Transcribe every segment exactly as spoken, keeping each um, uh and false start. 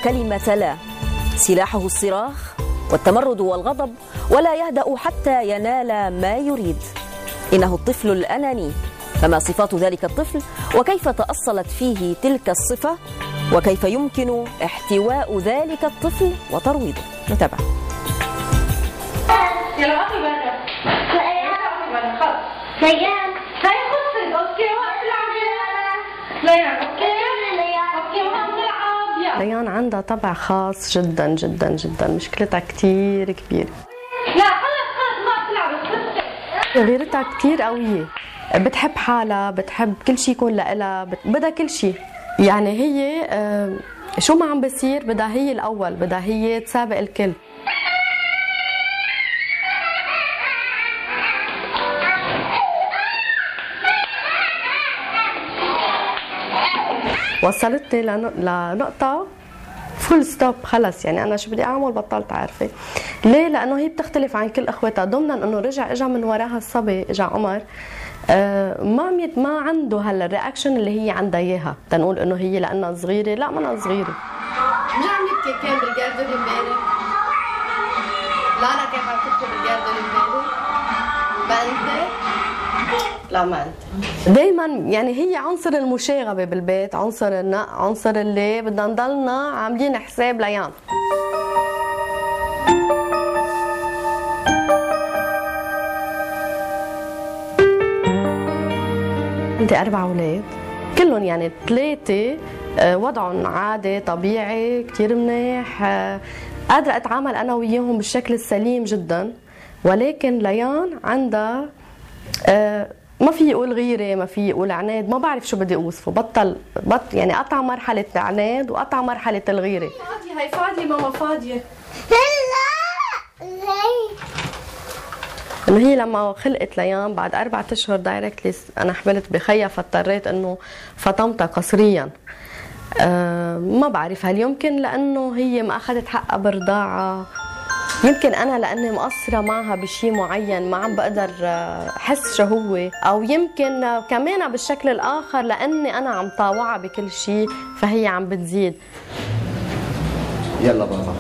كلمة لا، سلاحه الصراخ والتمرد والغضب، ولا يهدأ حتى ينال ما يريد. إنه الطفل الأناني، فما صفات ذلك الطفل؟ وكيف تأصلت فيه تلك الصفة؟ وكيف يمكن احتواء ذلك الطفل وترويضه؟ نتابع. يلا اقي برا. ليان خلص. ليان هاي خلصت. اوكي وقت العب. ليان اوكي. اوكي وقت العب. ليان عندها طبع خاص جدا جدا جدا، مشكلتها كتير كبيرة. لا خلص خلص ما تلعب. غيرتها كتير قوية، بتحب حالها، بتحب كل شيء يكون لها، بدها كل شيء. يعني هي آه شو ما عم بصير بدها هي الأول، بدها هي تسابق الكل. وصلتني لنقطة فول ستوب، خلص يعني أنا شو بدي أعمل بطلت عارفة. ليه؟ لأنه هي بتختلف عن كل أخواتها، ضمنا إنه رجع إجا من وراها الصبي، إجا عمر آه ما عميت ما عنده هلا الرياكشن اللي هي عندها إياها، تنقول إنه هي لأنها صغيرة، لا ما أنا صغيرة. مين عم يبكي كان بالجاردن امبارح؟ لانا كيف عم تبكي بالجاردن امبارح؟ ما أنت؟ لا ما انت. دايما يعني هي عنصر المشاغبه بالبيت، عنصر النق، عنصر اللي بدنا نضلنا عاملين حساب ليان. عندي اربع اولاد كلهم يعني ثلاثه وضعهم عادي طبيعي كثير منيح، قادره اتعامل انا وياهم بالشكل السليم جدا، ولكن ليان عندها ما في يقول غيره، ما في يقول عناد، ما بعرف شو بدي اوصفه، بطل بط يعني قطع مرحله العناد وقطع مرحله الغيره. فاضيه هي فاضيه ماما فاضيه. لا انه هي لما خلقت ليان بعد أربعة اشهر دايركتلي انا حملت بخيا، فاضطريت انه فطمتها قسريا. أه ما بعرف هل يمكن لانه هي ما اخذت حقها برضاعه، يمكن انا لاني مقصره معها بشيء معين ما عم بقدر احس شو هو، او يمكن كمان بالشكل الاخر لاني انا عم طاوعها بكل شيء فهي عم بتزيد. يلا بابا.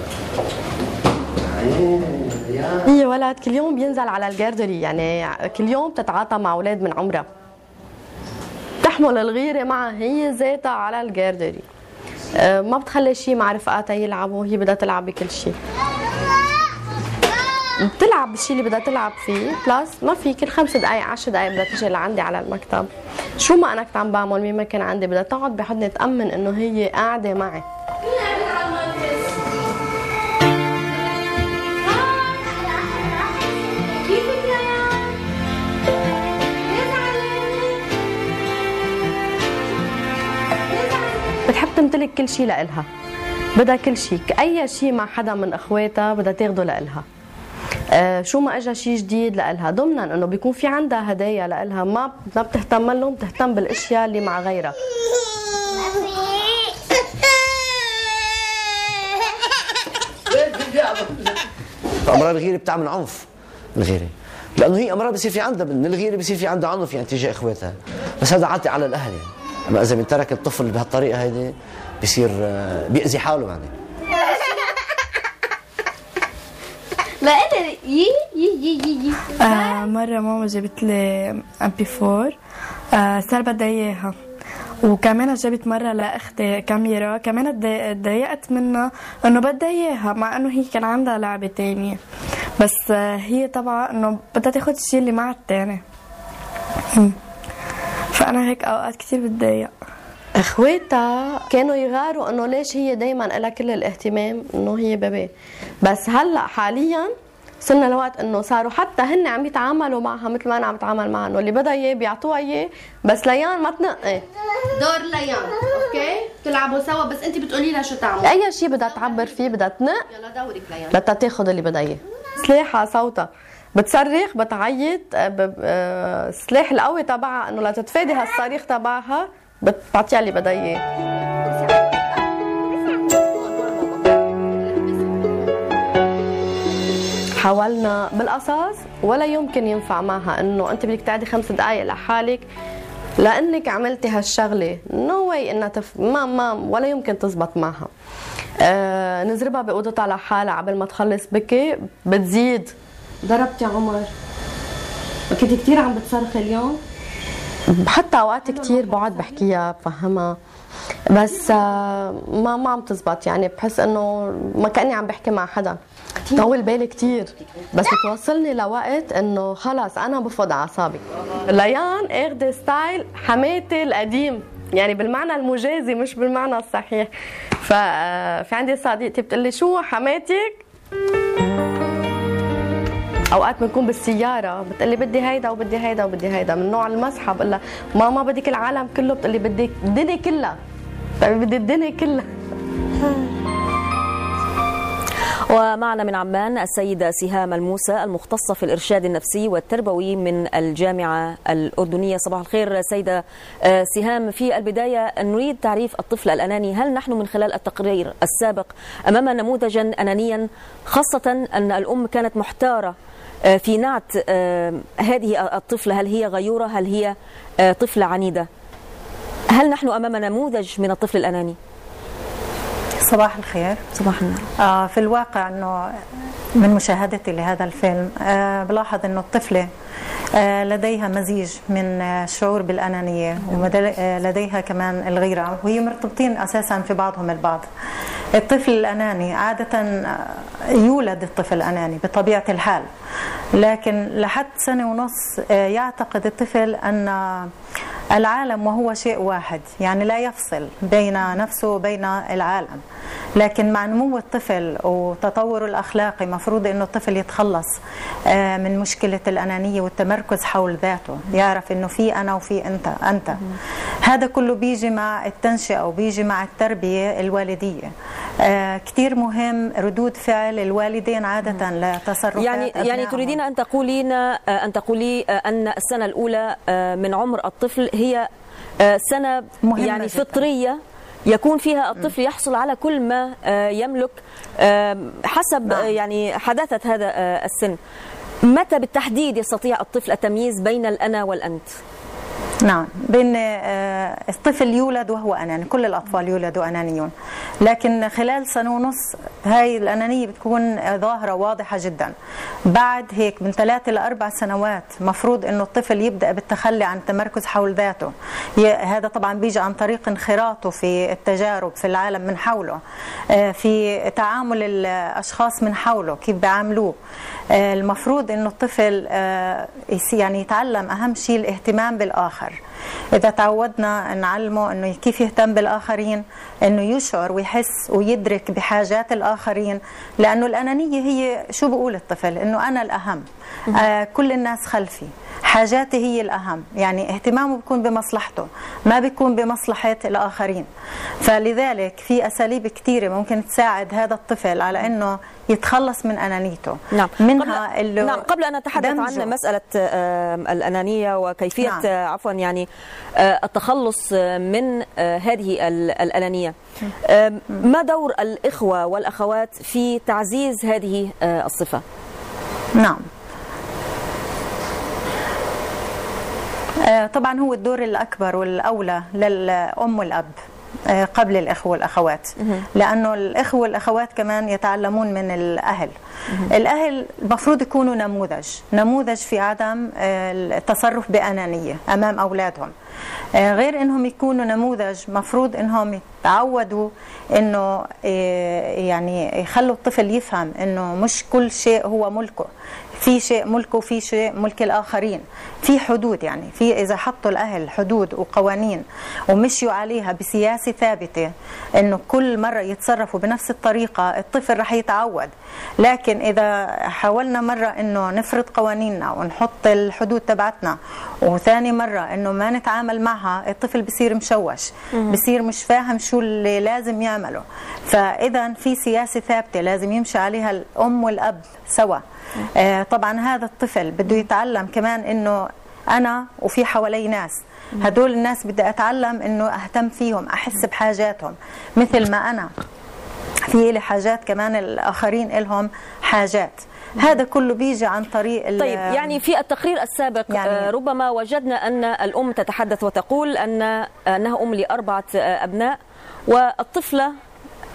هي ولد كل يوم بينزل على الجاردري، يعني كل يوم بتتعاطى مع اولاد من عمرها، تحمل الغيره معها هي ذاتها على الجاردري، ما بتخلي شيء مع رفقاتها يلعبوا، هي بدها تلعب بكل شيء، بتلعب بالشيء اللي بدها تلعب فيه، بلس ما في كل خمس دقائق عشر دقائق بدها تجي لعندي على المكتب، شو ما انا كنت عم بعمل مين ما كان عندي بدها تقعد بحضني تأمن انه هي قاعده معي. بتحب تمتلك كل شيء لإلها، بدها كل شيء، اي شيء مع حدا من اخواتها بدها تاخده لإلها. آه شو ما اجى شيء جديد لإلها، ضمنا انه بيكون في عندها هدايا لإلها ما ما بتهتم لهم، بتهتم بالاشياء اللي مع غيرها. امراض الغيره بتعمل عنف، الغيره لانه هي امراض بصير في عندها من الغيره بصير في عندها عنف يعني تجاه اخواتها، بس هذا عاطي على الاهل يعني، اما اذا بنترك الطفل بهالطريقه هيدي بصير بيأذي حاله يعني. لا انت يي يي يي يي آه مره ماما جابت لي ام بي فور، آه صار بدها اياها، وكمان جابت مره لاختي كاميرا، كمان تضايقت منها انه بدها اياها مع انه هي كان عندها لعبه ثانيه، بس آه هي طبعا انه بدها تاخذ الشيء اللي مع الثاني، فانا هيك اوقات كثير بتضايق. اخواتها كانوا يغاروا انه ليش هي دائما لها كل الاهتمام انه هي بيبي، بس هلا حاليا صرنا لوقت انه صاروا حتى هن عم يتعاملوا معها مثل ما انا عم بتعامل معها، انه اللي بدها اياه بيعطوها اياه، بس ليان ما تنقي. دور ليان اوكي تلعبوا سوا، بس انت بتقولي لها شو تعمل، اي شيء بدها تعبر فيه بدها تنق. يلا دورك ليان لتا تاخذ اللي بدها اياه. سلاحها صوتها بتصرخ بتعيط، السلاح القوي تبعها انه لتتفادي هالصريخ تبعها بتعطيها اللي بدها اياه. حاولنا بالقصص ولا يمكن ينفع معها انه انت بدك تقعدي خمس دقائق لحالك لانك عملتي هالشغله، نو واي انها تف... ما ما ولا يمكن تزبط معها. آه نزربها بأوضتها على حالها قبل ما تخلص بكي بتزيد. ضربتي عمر، كنت كتير عم بتصرخي اليوم؟ حتى اوقات كتير بقعد بحكيها بفهمها، بس آه ما ما عم تزبط، يعني بحس انه ما كاني عم بحكي مع حدا. طول بالي كتير، بس توصلني لوقت انه خلص انا بفقد اعصابي. ليان اخذ ستايل حماتي القديم، يعني بالمعنى المجازي مش بالمعنى الصحيح. ففي عندي صديقتي بتقول لي شو حماتك؟ اوقات بنكون بالسياره بتقول لي بدي هيدا وبدي هيدا وبدي هيدا من نوع المسحه، بقول لها ماما بدك العالم كله، بتقول لي بدي الدنيا كلها. طيب بدي الدنيا كلها. ومعنا من عمان السيدة سهام الموسى المختصة في الإرشاد النفسي والتربوي من الجامعة الأردنية. صباح الخير سيدة سهام. في البداية نريد تعريف الطفل الأناني. هل نحن من خلال التقرير السابق أمام نموذجا أنانيا، خاصة أن الأم كانت محتارة في نعت هذه الطفلة، هل هي غيورة، هل هي طفلة عنيدة؟ هل نحن أمام نموذج من الطفل الأناني؟ صباح الخير. صباح النور. آه في الواقع أنه من مشاهدتي لهذا الفيلم آه بلاحظ أنه الطفلة آه لديها مزيج من آه شعور بالأنانية ولديها كمان الغيرة، وهي مرتبطين أساسا في بعضهم البعض. الطفل الأناني عادة يولد الطفل الأناني بطبيعة الحال، لكن لحد سنة ونص آه يعتقد الطفل أن العالم وهو شيء واحد، يعني لا يفصل بين نفسه وبين العالم. لكن مع نمو الطفل وتطوره الأخلاقي مفروض أنه الطفل يتخلص من مشكلة الأنانية والتمركز حول ذاته، يعرف أنه في أنا وفي أنت أنت هذا كله بيجي مع التنشئة وبيجي مع التربية الوالدية. كتير مهم ردود فعل الوالدين عادة لتصرفات يعني أبنائهم. يعني تريدين أن تقولين أن تقولي أن السنة الأولى من عمر الطفل هي سنة يعني جداً. فطرية يكون فيها الطفل يحصل على كل ما يملك حسب نعم. يعني حداثة هذا السن. متى بالتحديد يستطيع الطفل التمييز بين الأنا والأنت؟ نعم، بين الطفل يولد وهو أناني، كل الأطفال يولدوا أنانيون، لكن خلال سنة ونص هاي الأنانية بتكون ظاهرة واضحة جدا. بعد هيك من ثلاثة لأربع سنوات مفروض إنه الطفل يبدأ بالتخلي عن التمركز حول ذاته. هذا طبعا بيجي عن طريق انخراطه في التجارب في العالم من حوله، في تعامل الأشخاص من حوله كيف بيعاملوه. المفروض إنه الطفل يعني يتعلم أهم شيء الاهتمام بالآخر. إذا تعودنا نعلمه إنه كيف يهتم بالآخرين، إنه يشعر ويحس ويدرك بحاجات الآخرين، لأنه الأنانية هي شو بقول الطفل؟ إنه أنا الأهم، آه كل الناس خلفي، حاجاتي هي الأهم، يعني اهتمامه بيكون بمصلحته ما بيكون بمصلحة الآخرين. فلذلك في أساليب كثيرة ممكن تساعد هذا الطفل على إنه يتخلص من أنانيته. نعم. منها قبل, نعم. قبل أن نتحدث عن مسألة الأنانية وكيفية نعم. عفوا يعني التخلص من هذه الأنانية، ما دور الإخوة والأخوات في تعزيز هذه الصفة؟ نعم، طبعا هو الدور الأكبر والأولى للأم والأب قبل الإخوة والأخوات، لأنه الإخوة والأخوات كمان يتعلمون من الأهل. الأهل المفروض يكونوا نموذج نموذج في عدم التصرف بأنانية أمام أولادهم. غير أنهم يكونوا نموذج، مفروض أنهم يتعودوا أنه يعني يخلوا الطفل يفهم أنه مش كل شيء هو ملكه، في شيء ملكه وفي شيء ملك الآخرين، في حدود. يعني في إذا حطوا الأهل حدود وقوانين ومشيوا عليها بسياسة ثابتة أنه كل مرة يتصرفوا بنفس الطريقة، الطفل رح يتعود. لكن إذا حاولنا مرة أنه نفرض قوانيننا ونحط الحدود تبعتنا وثاني مرة أنه ما نتعامل معها، الطفل بصير مشوش، بصير مش فاهم شو اللي لازم يعمله. فإذا في سياسة ثابتة لازم يمشي عليها الأم والأب سوا. آه طبعا هذا الطفل بده يتعلم كمان انه انا وفي حوالي ناس، هدول الناس بدي اتعلم انه اهتم فيهم، احس بحاجاتهم مثل ما انا في لي حاجات، كمان الاخرين لهم حاجات. هذا كله بيجي عن طريق. طيب يعني في التقرير السابق يعني ربما وجدنا ان الام تتحدث وتقول ان انها ام لاربعه ابناء، والطفله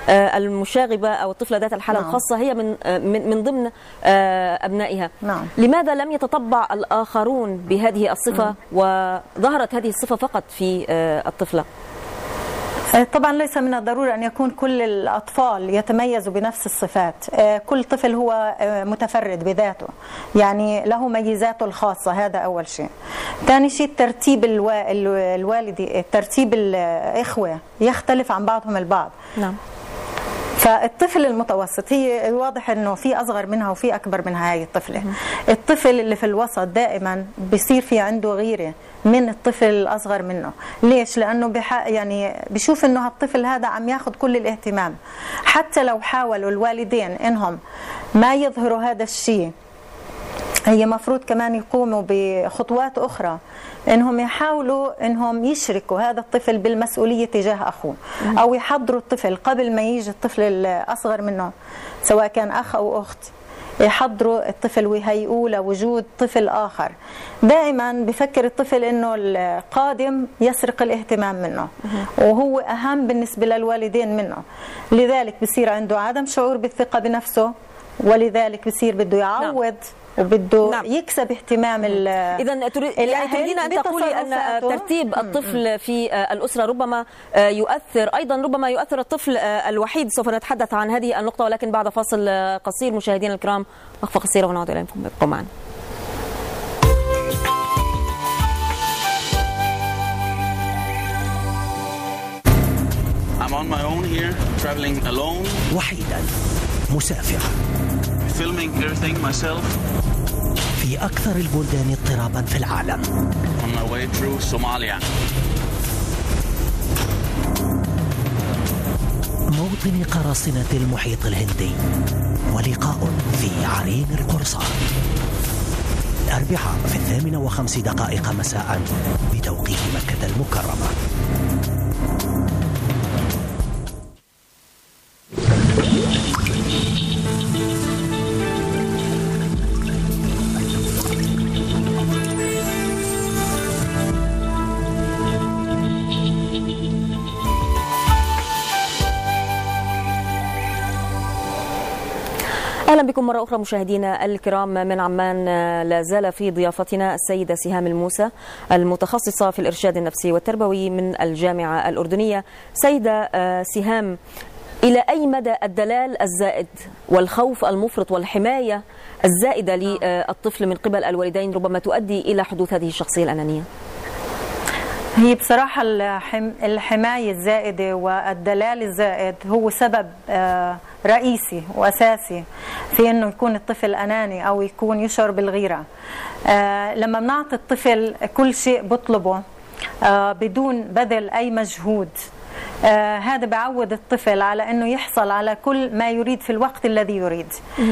المشاغبة أو الطفلة ذات الحالة نعم. الخاصة هي من من من ضمن أبنائها. نعم. لماذا لم يتطبع الآخرون بهذه الصفة م. وظهرت هذه الصفة فقط في الطفلة؟ طبعا ليس من الضروري أن يكون كل الأطفال يتميزوا بنفس الصفات. كل طفل هو متفرد بذاته، يعني له ميزاته الخاصة، هذا أول شيء. ثاني شيء ترتيب الوالدي، ترتيب الإخوة يختلف عن بعضهم البعض. نعم. فالطفل المتوسط هي واضح انه في اصغر منها وفي اكبر منها هاي الطفله. الطفل اللي في الوسط دائما بيصير في عنده غيره من الطفل الاصغر منه. ليش؟ لانه بح... يعني بشوف انه هالطفل هذا عم ياخذ كل الاهتمام، حتى لو حاولوا الوالدين انهم ما يظهروا هذا الشيء، هي مفروض كمان يقوموا بخطوات أخرى، إنهم يحاولوا إنهم يشركوا هذا الطفل بالمسؤولية تجاه أخوه، أو يحضروا الطفل قبل ما يجي الطفل الأصغر منه سواء كان أخ أو أخت، يحضروا الطفل ويهيئوا لوجود طفل آخر. دائما بفكر الطفل إنه القادم يسرق الاهتمام منه، وهو أهم بالنسبة للوالدين منه، لذلك بصير عنده عدم شعور بالثقة بنفسه، ولذلك بصير بده يعوض نعم. وبده نعم. يكسب اهتمام ال إذا تريدين أن تقولي أن ترتيب الطفل في الأسرة ربما يؤثر أيضا، ربما يؤثر الطفل الوحيد. سوف نتحدث عن هذه النقطة ولكن بعد فاصل قصير. مشاهدينا الكرام، وقفة قصيرة ونعود إليكم، ابقوا معنا. I'm on my own here, traveling alone. وحيدا، مسافرا. Filming everything myself. في أكثر البلدان اضطرابا في العالم. On my way through Somalia. موطن قراصنة المحيط الهندي، ولقاء في عرين القرصان. الأربعاء في الثامنة وخمس دقائق مساء بتوقيت مكة المكرمة. أهلا بكم مرة أخرى مشاهدينا الكرام من عمان. لا زال في ضيافتنا السيدة سهام الموسى، المتخصصة في الإرشاد النفسي والتربوي من الجامعة الأردنية. سيدة سهام، إلى أي مدى الدلال الزائد والخوف المفرط والحماية الزائدة للطفل من قبل الوالدين ربما تؤدي إلى حدوث هذه الشخصية الأنانية؟ هي بصراحة الحماية الزائدة والدلال الزائد هو سبب رئيسي وأساسي في أنه يكون الطفل أناني أو يكون يشعر بالغيرة. لما بنعطي الطفل كل شيء بطلبه بدون بذل أي مجهود، آه هذا بعود الطفل على أنه يحصل على كل ما يريد في الوقت الذي يريد.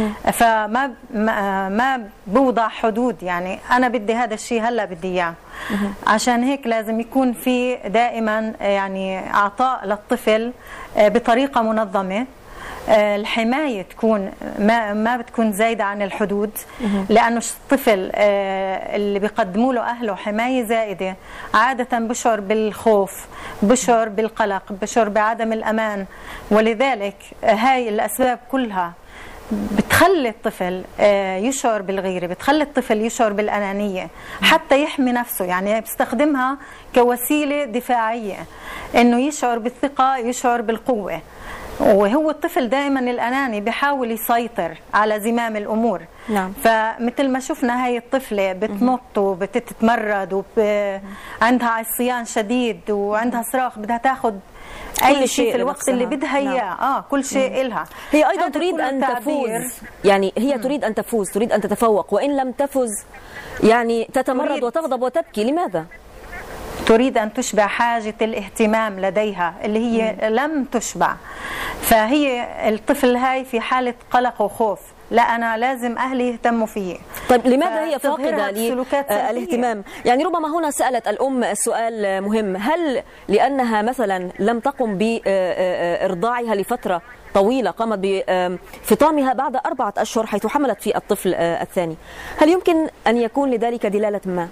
فما ما, ما بوضع حدود، يعني أنا بدي هذا الشيء هلا بدي إياه. عشان هيك لازم يكون في دائما يعني عطاء للطفل آه بطريقة منظمة. آه الحماية تكون ما ما بتكون زايدة عن الحدود، لأنه الطفل آه اللي بيقدموا له أهله حماية زائدة عادة بشعر بالخوف، بشعر بالقلق، بشعر بعدم الأمان، ولذلك آه هاي الأسباب كلها بتخلي الطفل آه يشعر بالغيرة، بتخلي الطفل يشعر بالأنانية حتى يحمي نفسه. يعني بيستخدمها كوسيلة دفاعية، إنه يشعر بالثقة، يشعر بالقوة. وهو الطفل دائما الأناني بيحاول يسيطر على زمام الأمور. نعم. فمثل ما شفنا هاي الطفلة بتنط وبتتمرد وعندها عصيان شديد وعندها صراخ، بدها تاخذ أي شيء في الوقت اللي بدها إياه. نعم. آه كل شيء إلها. هي أيضا تريد أن تفوز، يعني هي تريد أن تفوز، تريد أن تتفوق، وإن لم تفز يعني تتمرد وتغضب وتبكي. لماذا؟ تريد أن تشبع حاجة الاهتمام لديها اللي هي مم. لم تشبع. فهي الطفل هاي في حالة قلق وخوف، لا أنا لازم أهلي يهتموا فيه. طيب لماذا هي فاقدة للاهتمام؟ يعني ربما هنا سألت الأم السؤال مهم، هل لأنها مثلا لم تقم بإرضاعها لفترة طويلة، قامت بفطامها بعد أربعة أشهر حيث حملت في الطفل الثاني، هل يمكن أن يكون لذلك دلالة ما؟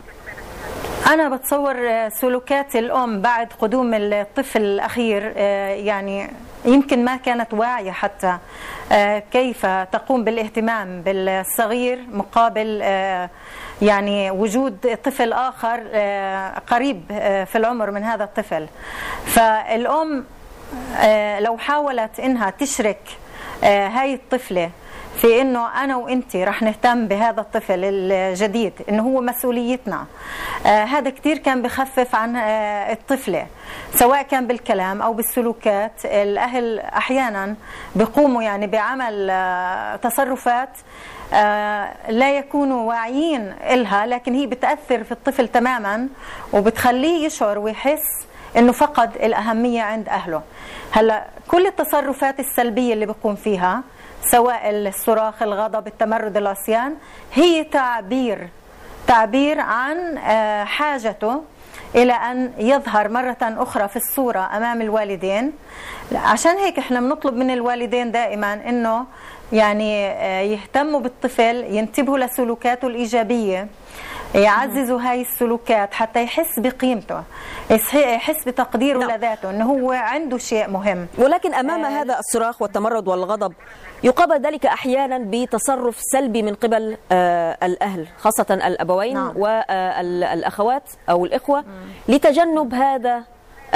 أنا بتصور سلوكات الأم بعد قدوم الطفل الأخير يعني يمكن ما كانت واعية حتى كيف تقوم بالاهتمام بالصغير مقابل يعني وجود طفل آخر قريب في العمر من هذا الطفل. فالأم لو حاولت إنها تشرك هاي الطفلة في انه انا وانت رح نهتم بهذا الطفل الجديد، انه هو مسؤوليتنا، آه هذا كثير كان بخفف عن آه الطفله، سواء كان بالكلام او بالسلوكات. الاهل احيانا بيقوموا يعني بعمل آه تصرفات آه لا يكونوا واعيين إلها، لكن هي بتاثر في الطفل تماما وبتخليه يشعر ويحس انه فقد الاهميه عند اهله. هلا كل التصرفات السلبيه اللي بيقوم فيها، سواء الصراخ، الغضب، التمرد، العصيان، هي تعبير تعبير عن حاجته إلى أن يظهر مرة أخرى في الصورة أمام الوالدين. عشان هيك احنا بنطلب من الوالدين دائما إنه يعني يهتموا بالطفل، ينتبهوا لسلوكاته الإيجابية، يعززوا هاي السلوكات حتى يحس بقيمته، يحس بتقديره نعم. لذاته، انه هو عنده شيء مهم. ولكن امام آه هذا الصراخ والتمرد والغضب يقابل ذلك احيانا بتصرف سلبي من قبل آه الاهل، خاصه الابوين نعم. والاخوات او الاخوه م. لتجنب هذا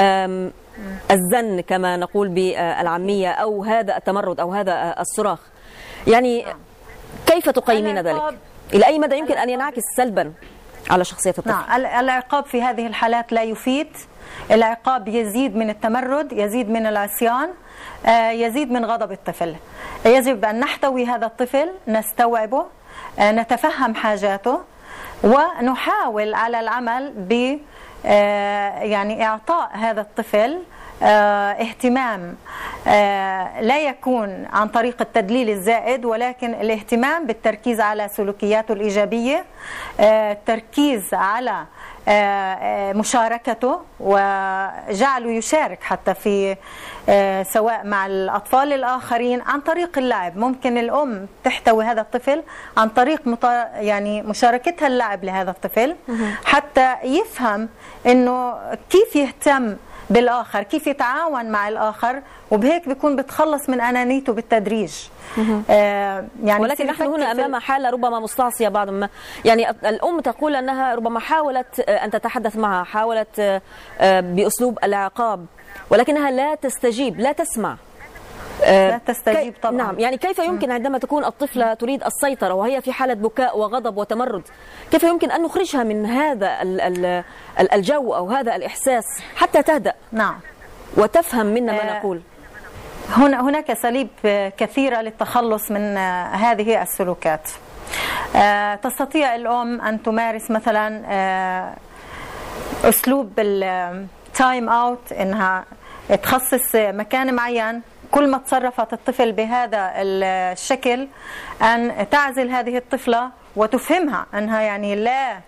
الزن كما نقول بالعاميه، او هذا التمرد او هذا الصراخ. يعني نعم. كيف تقيمين ذلك؟ إلى أي مدى يمكن أن ينعكس سلبا على شخصية الطفل؟ نعم، العقاب في هذه الحالات لا يفيد. العقاب يزيد من التمرد، يزيد من العصيان، يزيد من غضب الطفل. يجب أن نحتوي هذا الطفل، نستوعبه، نتفهم حاجاته، ونحاول على العمل ب يعني إعطاء هذا الطفل اهتمام لا يكون عن طريق التدليل الزائد، ولكن الاهتمام بالتركيز على سلوكياته الإيجابية، التركيز على مشاركته وجعله يشارك حتى في سواء مع الأطفال الآخرين عن طريق اللعب. ممكن الأم تحتوي هذا الطفل عن طريق يعني مشاركتها اللعب لهذا الطفل حتى يفهم إنه كيف يهتم بالآخر، كيف يتعاون مع الآخر، وبهيك بيكون بتخلص من أنانيته بالتدريج. آه يعني ولكن نحن هنا أمام حالة ربما مستعصية بعض ما، يعني الأم تقول أنها ربما حاولت أن تتحدث معها، حاولت بأسلوب العقاب، ولكنها لا تستجيب، لا تسمع، لا تستجيب طبعا. نعم، يعني كيف يمكن عندما تكون الطفلة تريد السيطرة وهي في حالة بكاء وغضب وتمرد، كيف يمكن أن نخرجها من هذا الجو أو هذا الإحساس حتى تهدأ نعم وتفهم منا ما آه نقول؟ هنا هناك أساليب كثيرة للتخلص من هذه السلوكات. آه تستطيع الأم أن تمارس مثلا آه أسلوب التايم أوت، إنها تخصص مكان معين كل ما تصرفت الطفل بهذا الشكل أن تعزل هذه الطفلة وتفهمها أنها يعني لا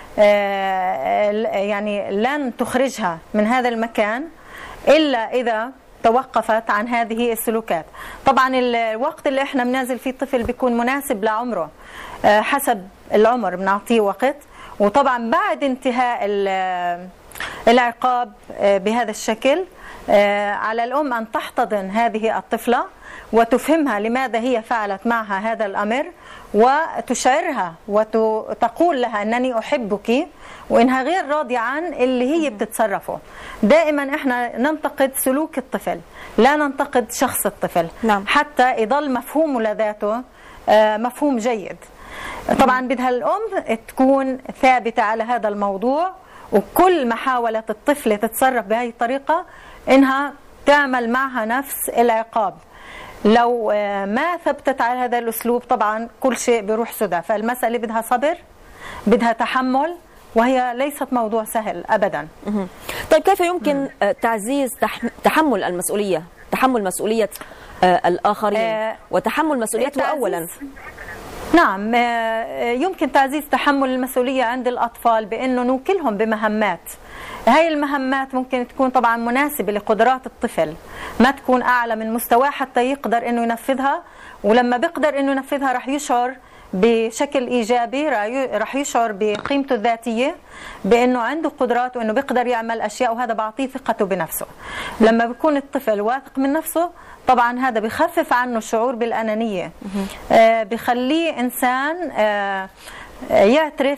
يعني لن تخرجها من هذا المكان إلا إذا توقفت عن هذه السلوكات. طبعا الوقت اللي احنا بنازل فيه الطفل بيكون مناسب لعمره، حسب العمر بنعطيه وقت، وطبعا بعد انتهاء العقاب بهذا الشكل على الأم أن تحتضن هذه الطفلة وتفهمها لماذا هي فعلت معها هذا الأمر، وتشعرها وتقول لها أنني أحبك، وإنها غير راضية عن اللي هي بتتصرفه. دائما إحنا ننتقد سلوك الطفل، لا ننتقد شخص الطفل. نعم. حتى يضل مفهومه لذاته مفهوم جيد. طبعا بدها الأم تكون ثابتة على هذا الموضوع، وكل ما حاولت الطفلة تتصرف بهذه الطريقة إنها تعمل معها نفس العقاب. لو ما ثبتت على هذا الأسلوب طبعا كل شيء بيروح سدى. فالمسألة بدها صبر، بدها تحمل، وهي ليست موضوع سهل أبدا. طيب كيف يمكن تعزيز تحمل المسؤولية، تحمل مسؤولية الآخرين آه وتحمل مسؤوليته أولا؟ نعم، يمكن تعزيز تحمل المسؤولية عند الأطفال بأنه نوكلهم بمهمات هاي المهمات ممكن تكون طبعا مناسبة لقدرات الطفل، ما تكون أعلى من مستواه حتى يقدر إنه ينفذها، ولما بيقدر إنه ينفذها رح يشعر بشكل إيجابي، رح يشعر بقيمته الذاتية، بأنه عنده قدرات وأنه بيقدر يعمل أشياء، وهذا بعطيه ثقته بنفسه. لما بيكون الطفل واثق من نفسه طبعا هذا بخفف عنه الشعور بالأنانية، آه بخليه إنسان آه يعترف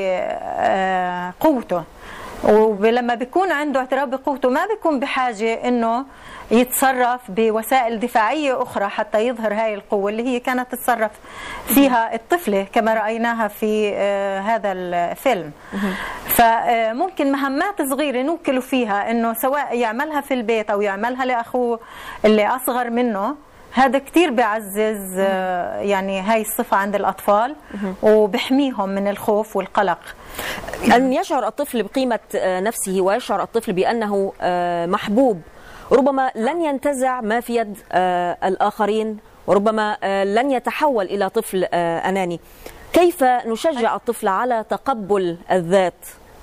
بقوته، ولما بيكون عنده اعتراف بقوته ما بيكون بحاجة إنه يتصرف بوسائل دفاعية أخرى حتى يظهر هاي القوة اللي هي كانت تتصرف فيها الطفلة كما رأيناها في هذا الفيلم. فممكن مهمات صغيرة نوكله فيها إنه سواء يعملها في البيت أو يعملها لأخوه اللي أصغر منه، هذا كتير بيعزز يعني هاي الصفة عند الأطفال وبحميهم من الخوف والقلق. أن يشعر الطفل بقيمة نفسه ويشعر الطفل بأنه محبوب ربما لن ينتزع ما في يد الآخرين، وربما لن يتحول إلى طفل أناني. كيف نشجع الطفل على تقبل الذات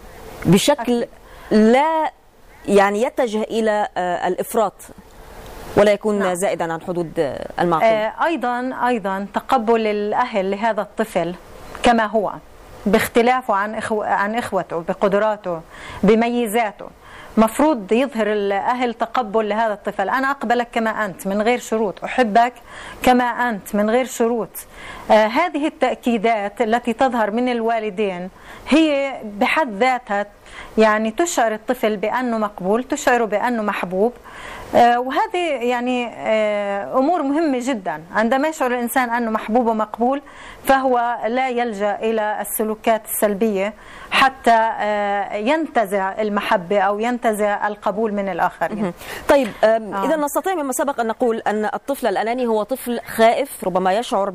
بشكل لا يعني يتجه إلى الإفراط ولا يكون نعم. زائدا عن حدود المعقول؟ أيضا أيضا تقبل الأهل لهذا الطفل كما هو باختلافه عن إخوة عن إخوته، بقدراته، بميزاته. مفروض يظهر الأهل تقبل لهذا الطفل. أنا أقبلك كما أنت من غير شروط، أحبك كما أنت من غير شروط. آه هذه التأكيدات التي تظهر من الوالدين هي بحد ذاتها يعني تشعر الطفل بأنه مقبول، تشعره بأنه محبوب. آه وهذه يعني آه أمور مهمة جدا. عندما يشعر الإنسان أنه محبوب ومقبول فهو لا يلجأ إلى السلوكات السلبية حتى آه ينتزع المحبة أو ينتزع القبول من الآخرين. طيب آه. إذا نستطيع مما سبق أن نقول أن الطفل الأناني هو طفل خائف، ربما يشعر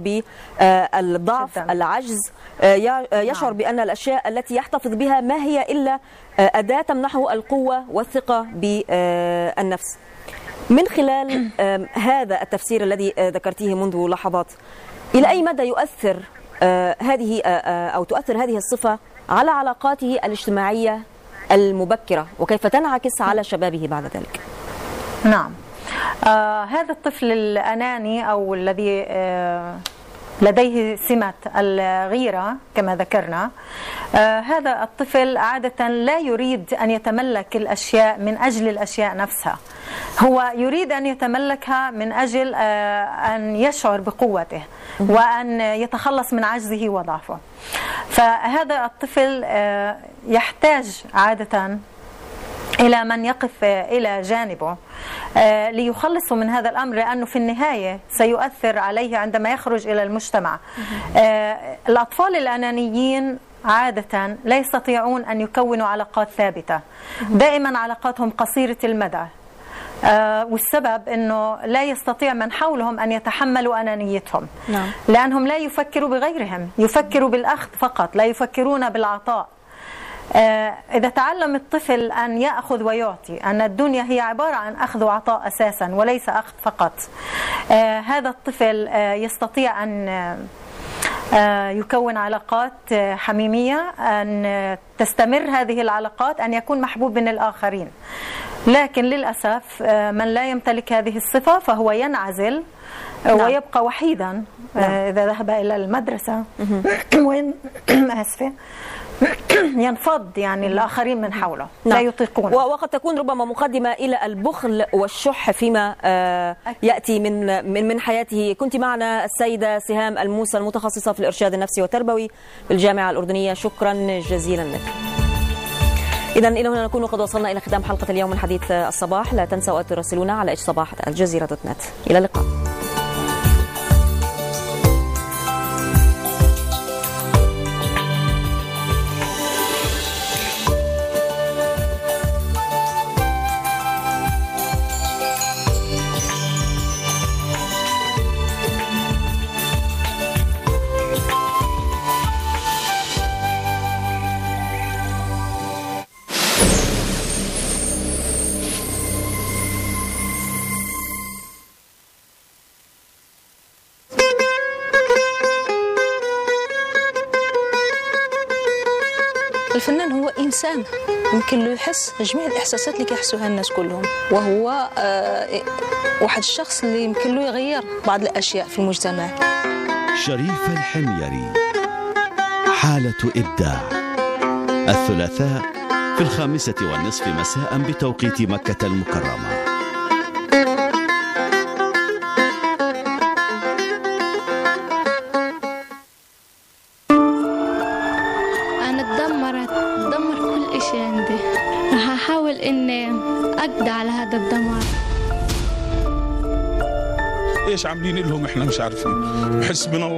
بالضعف، العجز، آه يشعر بأن الأشياء التي يحتفظ بها ما هي إلا أداة تمنحه القوة والثقة بالنفس. من خلال هذا التفسير الذي ذكرتيه منذ لحظات، إلى أي مدى يؤثر هذه أو تؤثر هذه الصفة على علاقاته الاجتماعية المبكرة، وكيف تنعكس على شبابه بعد ذلك؟ نعم، آه هذا الطفل الأناني أو الذي آه لديه سمة الغيرة كما ذكرنا، آه هذا الطفل عادة لا يريد أن يتملك الأشياء من أجل الأشياء نفسها، هو يريد أن يتملكها من أجل آه أن يشعر بقوته وأن يتخلص من عجزه وضعفه. فهذا الطفل آه يحتاج عادة إلى من يقف إلى جانبه ليخلصه من هذا الأمر، لأنه في النهاية سيؤثر عليه عندما يخرج إلى المجتمع. الأطفال الأنانيين عادة لا يستطيعون أن يكونوا علاقات ثابتة، دائما علاقاتهم قصيرة المدى، والسبب أنه لا يستطيع من حولهم أن يتحملوا أنانيتهم، لأنهم لا يفكروا بغيرهم، يفكروا بالأخذ فقط، لا يفكرون بالعطاء. إذا تعلم الطفل أن يأخذ ويعطي، أن الدنيا هي عبارة عن أخذ وعطاء أساسا وليس أخذ فقط، هذا الطفل يستطيع أن يكون علاقات حميمية، أن تستمر هذه العلاقات، أن يكون محبوب من الآخرين. لكن للأسف من لا يمتلك هذه الصفة فهو ينعزل ويبقى وحيدا إذا ذهب إلى المدرسة وين أسفة ينفض يعني الآخرين من حوله لا يطيقون. وقد تكون ربما مقدمة إلى البخل والشح فيما يأتي من من من حياته. كنت معنا السيدة سهام الموسى المتخصصة في الإرشاد النفسي والتربوي بالجامعة الأردنية، شكرا جزيلا لك. إذا إلى هنا نكون قد وصلنا إلى ختام حلقة اليوم من حديث الصباح. لا تنسوا أن تراسلونا على إتش صباح الجزيرة دوت نت. إلى اللقاء. الفنان هو إنسان يمكن له يحس جميع الإحساسات اللي كيحسوها الناس كلهم، وهو آه واحد الشخص اللي يمكن له يغير بعض الأشياء في المجتمع. شريف الحميري، حالة إبداع، الثلاثاء في الخامسة والنصف مساء بتوقيت مكة المكرمة. أنا تدمرت تدمر كل إشي عندي، رح أحاول إني أقضي على هذا الدمار. ايش عاملين لهم احنا مش عارفين، حسبنا الله